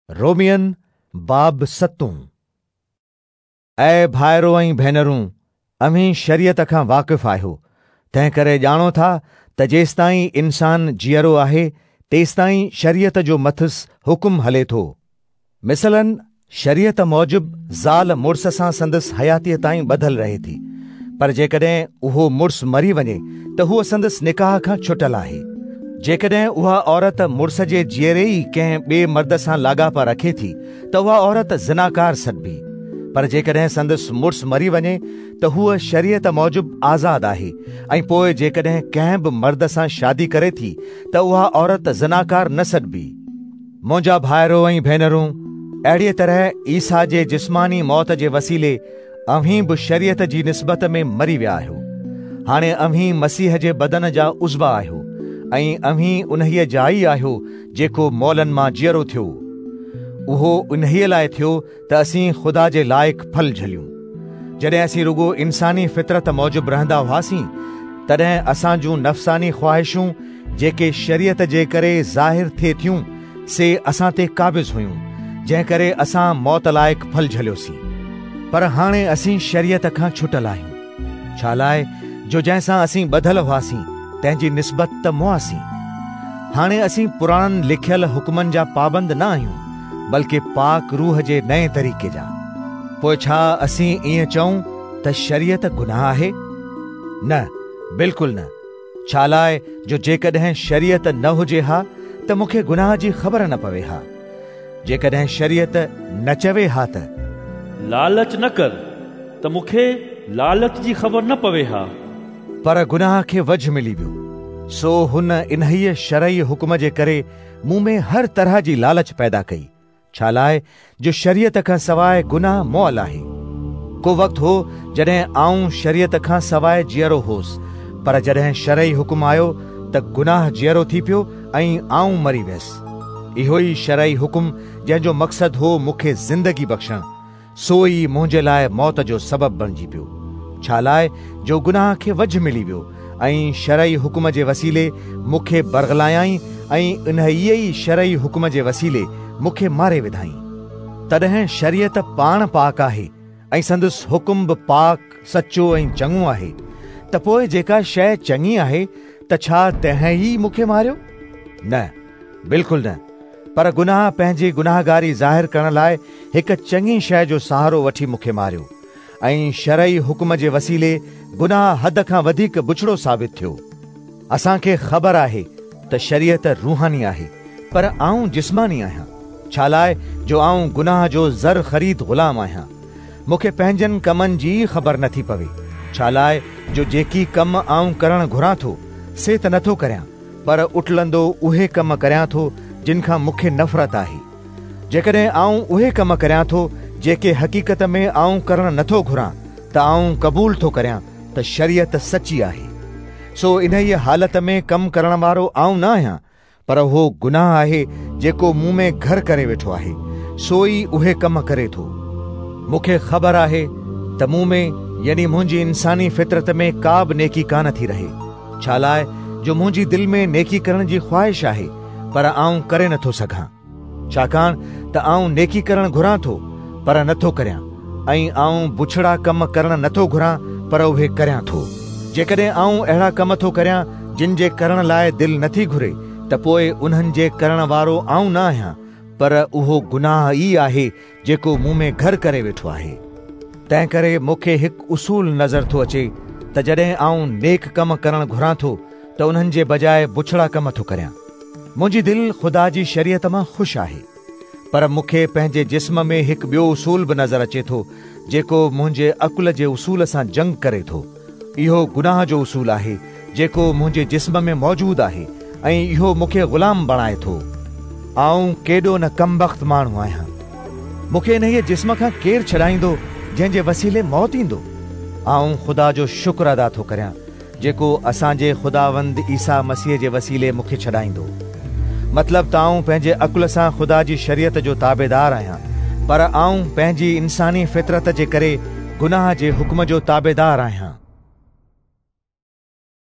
रोमियन बाब 7। ऐं भाइरो ऐं भेनरूं, अव्हीं शरीयत खां वाक़िफ़ आहियो, तंहिं करे ॼाणो था त जेसिताईं इंसान जीअरो आहे तेसिताईं शरीयत जो मथिस हुकुम हले थो। मिसलन, शरीयत मूजिब ज़ाल मुड़स सां संदसि हयातीअ ताईं ॿधल रहे थी, पर जेकॾहिं उहो मुड़स मरी वञे त हूअ संदसि निकाह खां छुटल आहे। जेकॾहिं उहा औरत मुड़स जे जीअरे ई कंहिं ॿिए मर्द सां लाॻापा रखे थी त उहा औरत ज़िनाकार सॾिबी। पर जेकॾहिं संदसि मुड़स मरी वञे त हूअ शरीयत मूजिब आज़ाद आहे, ऐं पोइ जेकॾहिं कंहिं बि मर्द सां शादी करे थी त उहा औरत ज़िनाकार न सॾिबी। मुंहिंजा भाइरो ऐं भेनरूं, अहिड़ीअ तरह ईसा जे जिस्मानी मौत जे वसीले अव्हीं बि शरीयत जी निस्बत में मरी विया आहियो। हाणे अव्हीं मसीह जे बदन जा उज़्वा आहियो, ऐं अव्हीं उन्हीअ जा ई आहियो जेको मौलनि मां जीअरो थियो। उहो उन्हीअ लाइ थियो त असीं ख़ुदा जे लाइक़ फल झलियूं। जॾहिं असीं रुगो इंसानी फितरत मूजिब रहंदा हुआसीं, तॾहिं असां जूं नफ़सानी ख़्वाहिशूं जेके शरीयत जे करे ज़ाहिर थिए थियूं से असां ते क़ाबिज़ हुयूं, जंहिं करे असां मौत लाइक़ फल झलियोसीं। पर हाणे असीं शरीयत खां छुटल आहियूं। छा लाइ? जो जंहिंसां असीं ॿधल हुआसीं तंहिंजी निस्बत त मुआसीं। हाणे असीं पुराणनि लिखियल हुकुमनि जा पाबंद न आहियूं, बल्कि पाक रूह जे नए तरीक़े जा। पोइ छा असीं ईअं चऊं त शरीयत गुनाह आहे? न, बिल्कुलु न। छा लाइ? जो जेकॾहिं शरीयत न हुजे हा त मूंखे गुनाह जी ख़बर न पवे हा। जेकॾहिं शरीयत न चवे हा त लालच न कर, त मूंखे लालच जी ख़बर न पवे हा। पर गुनाह खे वझ मिली वियो, सो हुन इन्हीअ शरई हुकुम जे करे मूं में हर तरह जी लालच पैदा कई। छा लाइ? जो शरीयत खां सवाइ गुनाह मुअल आहे। को वक़्तु हो जॾहिं आऊं शरीयत खां सवाइ जीअरो होसि, पर जॾहिं शरई हुकुम आयो त गुनाह जीअरो थी पियो ऐं आऊं मरी वियसि। इहो ई शरई हुकुम जंहिंजो मक़सदु हो मूंखे ज़िंदगी बख़्शण, सो ई मुंहिंजे लाइ मौत जो सबबु बणिजी पियो। छा लाइ? जो गुनाह खे वझ मिली वियो ऐं शरई हुकुम जे वसीले मूंखे बरगलायाई, ऐं इन्हीअ ई शरई हुकुम जे वसीले मूंखे मारे विधाई। तॾहिं शरीयत पाण पाक आहे ऐं संदसि हुकुम बि पाक, सचो ऐं चङो आहे। त पोइ जेका शइ चङी आहे त छा तंहिं ई मूंखे मारियो? न, बिल्कुलु न। पर गुनाह पंहिंजी गुनाहगारी ज़ाहिर करण लाइ हिकु चङी शइ जो सहारो वठी मूंखे मारियो, ऐं शरई हुकुम जे वसीले गुनाह हद खां वधीक बुछड़ो साबित थियो। असांखे ख़बर आहे त शरीयत रूहानी आहे, पर आऊं जिस्मानी आहियां। छा लाइ? जो आऊं गुनाह जो ज़र ख़रीद ग़ुलाम आहियां। मूंखे पंहिंजनि कमनि जी ख़बर नथी पवे। छा लाइ? जो जेकी कम आऊं करणु घुरां थो से त नथो करियां, पर उटलंदो उहे कम करियां थो जिन खां मूंखे नफ़रत आहे। जेकॾहिं आऊं उहे कम करियां थो जेके हक़ीक़त में आऊं करणु नथो घुरां, त आऊं क़बूल थो करियां त शरीयत सची आहे। सो इन्हीअ हालत में कमु करण वारो आऊं न आहियां, पर उहो गुनाह आहे जेको मूं में घर करे वेठो आहे, सो ई उहे कम करे थो। मूंखे ख़बर आहे त मूं में, यानी मुंहिंजी इंसानी फितरत में का बि नेकी कान थी रहे। छा लाइ? जो मुंहिंजी दिलि में नेकी करण जी ख़्वाहिश आहे, पर आऊं करे नथो सघां। छाकाणि त आऊं नेकी करणु घुरां थो, पर नथो करियां, ऐं आऊं बुछड़ा कम करणु नथो घुरां, पर उहे करियां थो। जेकॾहिं आऊं अहिड़ा कम थो करियां जिन जे करण लाइ दिलि नथी घुरे, त पोइ उन्हनि जे करण वारो आऊं न आहियां, पर उहो गुनाह ई आहे जेको मूं में घर करे वेठो आहे। तंहिं करे मूंखे हिकु उसूल नज़र थो अचे त जॾहिं आऊं नेक कम करणु घुरां थो त उन्हनि जे बजाए बुछड़ा कम थो करियां। मुंहिंजी दिलि ख़ुदा जी शरीयत मां ख़ुशि आहे, पर मूंखे पंहिंजे जिस्म में हिकु ॿियो उसूल बि नज़र अचे थो जेको मुंहिंजे अकुल जे उसूल सां जंग करे थो। इहो गुनाह जो उसूल आहे जेको मुंहिंजे जिस्म में मौजूदु आहे, ऐं इहो मूंखे ग़ुलाम बणाए थो। आऊं केॾो न कमबख़्त माण्हू आहियां। मूंखे इन्हीअ जिस्म खां केरु छॾाईंदो जंहिंजे वसीले मौत ईंदो? आऊं ख़ुदा जो शुक्र अदा थो करियां जेको असांजे ख़ुदावंद ईसा मसीह जे वसीले मूंखे छॾाईंदो। मतिलबु त आऊं पंहिंजे अकुल सां ख़ुदा जी शरीयत जो ताबेदार आहियां, पर आऊं पंहिंजी इंसानी फितरत जे करे गुनाह जे हुक्म जो ताबेदार आहियां।